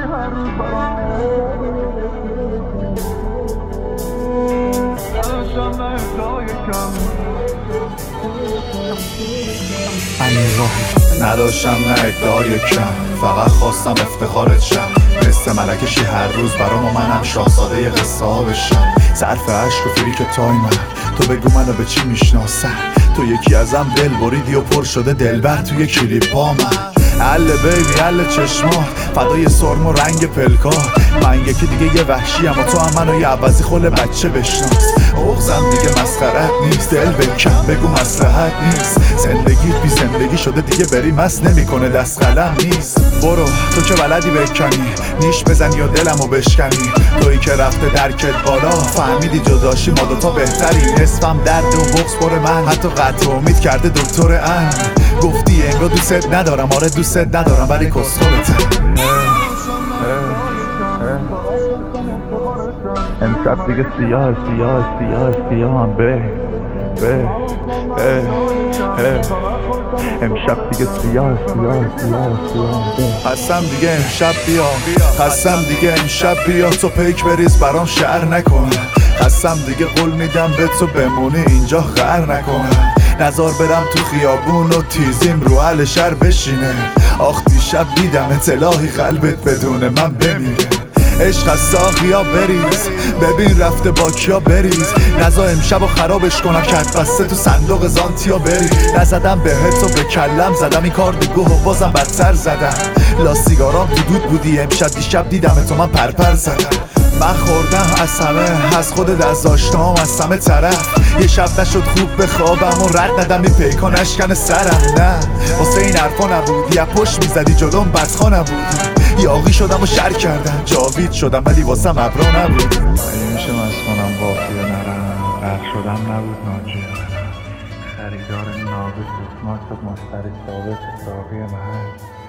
نداشتم نه ادعای کم، فقط خواستم افتخارت شم. مثل ملکشی هر روز برام و منم شاهزاده ی قصه ها بشم. صرف عشق و فریک تایمم، تو بگو منو به چی میشناسن. تو یکی ازم دل بریدی و پر شده دلبر توی کلیپ با من. حل بیبی حل چشمات، فدای سرم و رنگ پلکار. من یکی دیگه یه وحشی اما تو هم منو یه عوضی خل بچه بشناس. اغزم دیگه مسخرت نیست، دل بکن بگو مصلحت نیست. زندگیت بی زندگی شده دیگه بری مست نمیکنه، دست قلم نیست. برو تو که بلدی بکنی، نیش بزنی و دلمو بشکنی. تویی که رفته درکت بالا، فهمیدی جداشی ما دوتا بهتری. نصفم درد و بغض پر من، حتی قطع امید کرده دکتر ان. گفتی انگار دوست ندارم، آره دوست ندارم ولی کسخلتم. امشب دیگه سیاه سیاه سیاه سیاه هم امشب دیگه سیاه سیاه سیاه سیاه. خستم دیگه امشب بیا، خستم دیگه امشب بیا. تو پیک بریز برام شعر نکن. خستم دیگه قول میدم به تو بمونی اینجا غر نکنم. نزار برم تو خیابون و تیزیم رو اهل شهر بشینه. آخ دیشب دیدم اطلاعی قلبت بدون من بمیره. عشق از ساقیا بریز، ببین رفته با کیا بریز. نزا امشب و خرابش کنم، کت بسته تو صندوق زانتیا بری. نزدم بهت و به کلم زدم، این کار دیگه و بازم بدتر زدم. لا سیگارام تو دود بودی امشب، دیشب دیدم تو من پرپر زدم. من خوردم از همه، از خودت از آشنام از همه طرف. یه شب نشد خوب بخوابم و رد ندم این پیکان اشکن سرم. نه واسه این حرفا نبود، یه پشت میزدی جلوم بدخوا نبود. یاغی شدم و شر کردم، جاوید شدم ولی واسم ابرا نبود. اگه میشه مسکنم بافیه نرم، غرق شدم نبود ناجیه منم. خریدار ناقص اسماک و مستری ثابت ساقی من.